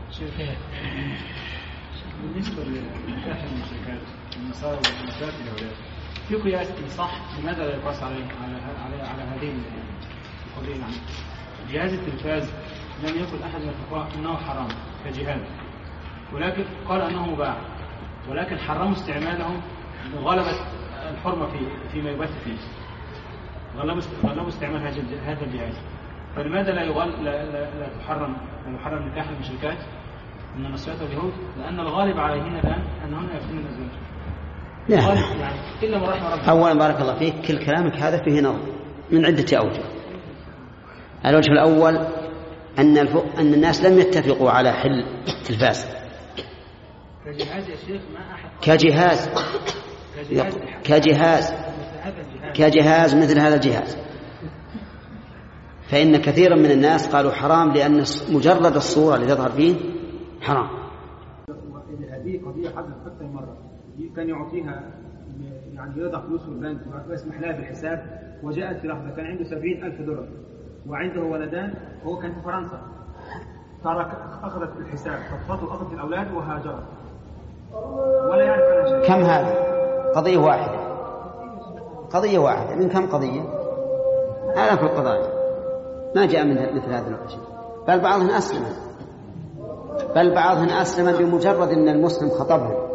بالنسبة لنكاح المشركات النصارى والمشركات اليهودية في قياس صح، لماذا لا يقاس على هذه القضية؟ يعني جهاز التلفاز لم يقل أحد من الفقهاء أنه حرام كجهاز، ولكن قال أنه مباح، ولكن حرموا استعماله غلبت الحرمة فيما يبث فيه، غلبوا استعمال هذا الجهاز. فلماذا لا تحرم نكاح المشركات من النصارى واليهود؟ لأن الغالب عليهن الآن أنهن يفتن الأزواج. يعني إلا ما رحم ربنا. أولا بارك الله فيك، كل كلامك هذا فيه نظر من عدة أوجه. الوجه الأول أن الناس لم يتفقوا على حل التلفاز كجهاز يا شيخ، ما أحد كجهاز مثل هذا الجهاز، فإن كثيرا من الناس قالوا حرام لأن مجرد الصورة اللي تظهر فيه حرام. هذه قضية حدثت أكثر مرة، كان يعطيها يعني يضع فلوس في البنك ويسمح لها بالحساب، وجاءت في لحظة كان عنده 70,000 دولار وعنده ولدان، وهو كان في فرنسا، أخذت الحساب فضفته، أخذت الأولاد وهاجرت ولا يعرف عنها شيء. كم هذا؟ قضية واحدة من كم قضية؟ آلاف القضايا ما جاء من مثل هذا الشيء. بل بعضهن أسلم بمجرد أن المسلم خطبهم